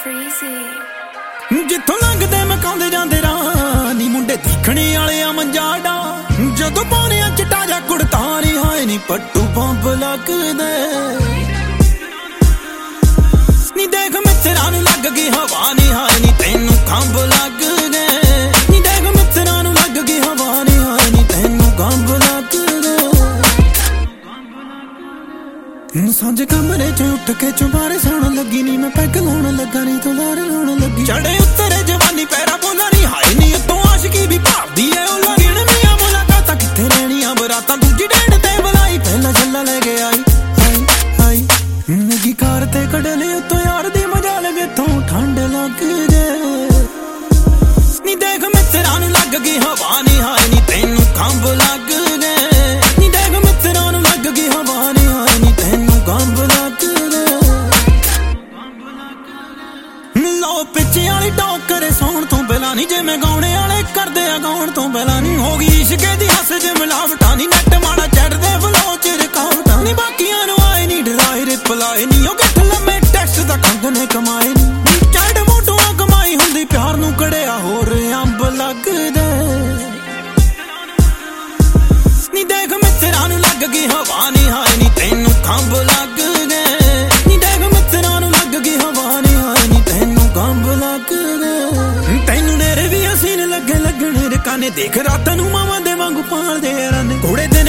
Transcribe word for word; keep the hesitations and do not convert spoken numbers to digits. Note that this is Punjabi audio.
ਜਿੱਥੋਂ ਲੰਘਦੇ ਮਕਾਉਂਦੇ ਜਾਂਦੇ ਰਾਹ ਨੀ ਮੁੰਡੇ ਦੇਖਣੇ ਵਾਲੇ ਆ ਮੰਜਾੜਾ ਜਦੋਂ ਪਾਉਣਿਆ ਚਿੱਟਾ ਜਾ ਕੁੜਤਾ ਨੀ ਹਾਏ ਨੀ ਪੱਟੂ ਬੰਬ ਲੱਗਦੇ ਨੀ ਦੇਖ ਮਿੱਤਰਾਂ ਨੂੰ ਲੱਗ ਗਈ ਹਵਾ ਨੀ ਹਾਏ ਨੀ ਤੈਨੂੰ ਖੰਭ ਲੱਗਦੇ ਨੀ ਦੇਖ ਮਿੱਤਰਾਂ ਨੂੰ ਲੱਗ ਗਈ ਹਵਾ ਨੀ ਹਾਏ ਨੀ ਤੈਨੂੰ ਖੰਭ ਲੱਗਦੇ ਸਾਂਝੇ ਕਮਰੇ ਚ ਉੱਠ ਕੇ ਚੁਬਾਰੇ ਸੌਣ ਲੱਗੀ ਨੀ ਮੈਂ ਪੈਗ ਲਾਉਣ ਲੱਗਾ ਨੀ ਤੂੰ ਲਾਰ ਲਾਉਣ ਲੱਗੀ ਚੜੇ ਉੱਤਰੇ ਜਵਾਨੀ ਪੈਰਾ ਬੋਲਾ ਨੀ ਹਾਏ ਨੀ ਉਤੋਂ ਆਸ਼ਕੀ ਵੀ ਭਾਵਦੀ ਐ ਉਹ ਲੱਗਣ ਮੀਆਂ ਮੁਲਾਕਾਤਾਂ ਕਿੱਥੇ ਰਹਿਣੀਆਂ ਬਰਾਤਾਂ ਦੂਜੀ ਡੇਢ ਤੇ ਬੁਲਾਈ ਪਹਿਲਾਂ ਛੱਲਾ ਲੈ ਕੇ ਆਈ ਹਾਈ ਹਾਈ ਨਿੱਗੀ ਕਾਰ ਤੇ ਕਢਲੇ ਉਤੋਂ ਯਾਰ ਦੀ ਮਜਾ ਲਗੇ ਤੋਂ ਠੰਡ ਲੱਗ ਜੇ ਨੀ ਦੇਖ ਮਿੱਤਰਾਂ ਨੂੰ ਲੱਗ ਗਈ ਹਵਾ ਨੀ ਹਾਏ ਨੀ ਤੈਨੂੰ ਖੰਭ ਲੱਗ ਜੇ ਨੀ ਦੇਖ ਮਿੱਤਰਾਂ ਨੂੰ ਲੱਗ ਗਈ ਹਵਾ ਨੀ ਹਾਏ ਨੀ ਤੈਨੂੰ ਖੰਭ ਲੱਗ ਜੇ ਲੋ ਪਿੱਛੇ ਵਾਲੀ ਟੋਕਰੇ ਸੌਣ ਤੋਂ ਪਹਿਲਾਂ ਨੀ ਜਿਵੇਂ ਗਾਉਣੇ ਵਾਲੇ ਕਰਦੇ ਆ ਗਾਉਣ ਤੋਂ ਪਹਿਲਾਂ ਨੀ ਹੋ ਗਈ ਇਸ਼ਕੇ ਦੀ ਹੱਸ ਜੇ ਮਿਲਾਵਟਾਂ ਨੀ ਨੱਟ ਮਾੜਾ ਚੜਦੇ ਫਲੋ ਚ ਰਕਾਵਟਾਂ ਨੀ ਬਾਕੀਆਂ ਨੂੰ ਆਏ ਨੀ ਡਰਾਏ ਰਿਪਲਾਏ ਨੀ ਉਹ ਕਿੱਥੇ ਲੰਮੇ ਟੈਕਸਟ ਦਾ ਕੰਗ ਨੇ ਕਮਾਏ ਨੀ ਚੜ ਮੋਟੂਆਂ ਕਮਾਈ ਹੁੰਦੀ ਪਿਆਰ ਨੂੰ ਕੜਿਆ ਹੋਰ ਅੰਬ ਲੱਗਦੇ ਨੀ ਦੇਖ ਮਿੱਤਰਾਂ ਨੂੰ ਲੱਗ ਗਈ ਹਵਾ ਨੀ ਹਾਏ ਨੀ ਤੈਨੂੰ ਖੰਭ ਲੱਗਦੇ ਨੀ ਦੇਖ ਮਿੱਤਰਾਂ ਨੂੰ ਲੱਗ ਗਈ ਹਵਾ ਨੀ ਹਾਏ ਨੀ ਤੈਨੂੰ ਖੰਭ ਲੱਗਦੇ ਤੈਨੂੰ ਨੇਰੇ ਵੀ ਹਸੀਨ ਲੱਗੇ ਲੱਗਣ ਰਕਾਨੇ ਦੇਖ ਰਾਤਾਂ ਨੂੰ ਮਾਵਾਂ ਦੇ ਵਾਂਗੂ ਪਾਲਦੇ ਯਾਰਾਂ ਨੇ ਘੋੜੇ